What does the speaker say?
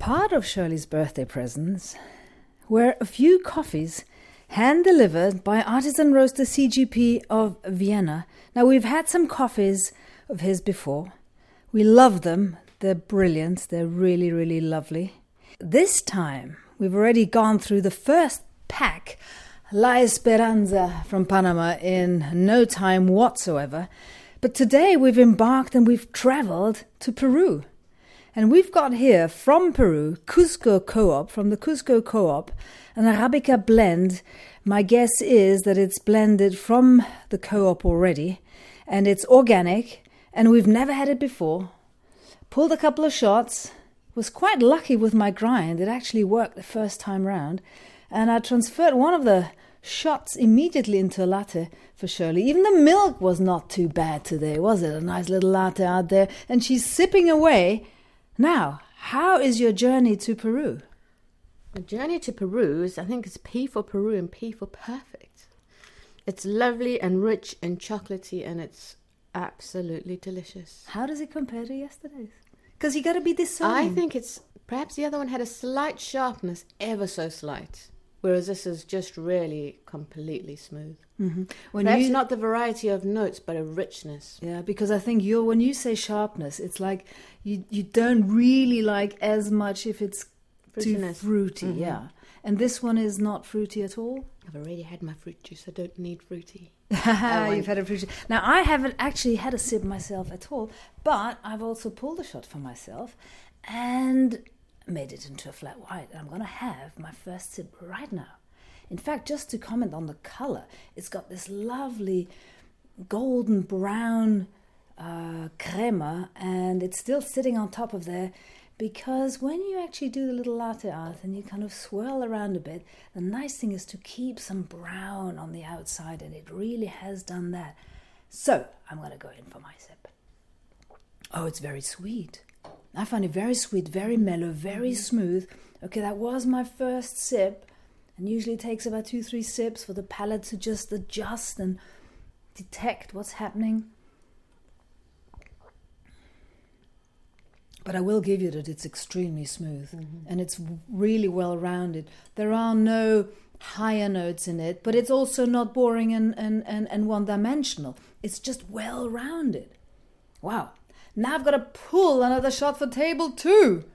Part of Shirley's birthday presents were a few coffees hand-delivered by Artisan Roaster CGP of Vienna. Now, we've had some coffees of his before. We love them. They're brilliant. They're really, really lovely. This time, we've already gone through the first pack, La Esperanza from Panama, in no time whatsoever. But today we've embarked and we've traveled to Peru. And we've got here from Peru, Cusco Co-op, from the Cusco Co-op, an Arabica blend. My guess is that it's blended from the co-op already, and it's organic, and we've never had it before. Pulled a couple of shots, was quite lucky with my grind. It actually worked the first time round, and I transferred one of the shots immediately into a latte for Shirley. Even the milk was not too bad today, was it? A nice little latte out there, and she's sipping away. Now, how is your journey to Peru? The journey to Peru is, I think it's P for Peru and P for perfect. It's lovely and rich and chocolatey, and it's absolutely delicious. How does it compare to yesterday's? Because you got to be discerning. I think it's, perhaps the other one had a slight sharpness, ever so slight, whereas this is just really completely smooth. Mm-hmm. Perhaps not the variety of notes, but a richness. Yeah, because I think when you say sharpness, it's like you don't really like as much if it's too fruity. Mm-hmm. Yeah, and this one is not fruity at all. I've already had my fruit juice. I don't need fruity. You've had a fruity. Now, I haven't actually had a sip myself at all, but I've also pulled a shot for myself and made it into a flat white. And I'm going to have my first sip right now. In fact, just to comment on the color, it's got this lovely golden brown crema, and it's still sitting on top of there, because when you actually do the little latte art and you kind of swirl around a bit, the nice thing is to keep some brown on the outside, and it really has done that. So I'm going to go in for my sip. Oh, it's very sweet. I find it very sweet, very mellow, very smooth. Okay, that was my first sip. And usually it takes about 2-3 sips for the palate to just adjust and detect what's happening. But I will give you that it's extremely smooth, and it's really well-rounded. There are no higher notes in it, but it's also not boring and one-dimensional. It's just well-rounded. Wow. Now I've got to pull another shot for table 2.